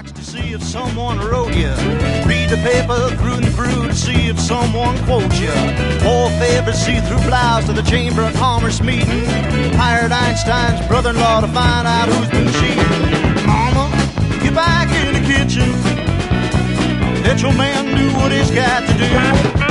to see if someone wrote you. Read the paper through and through to see if someone quotes you. Wore favorite see-through blouse to the Chamber of Commerce meeting. Hired Einstein's brother-in-law to find out who's been cheating. Mama, get back in the kitchen. Let your man do what he's got to do.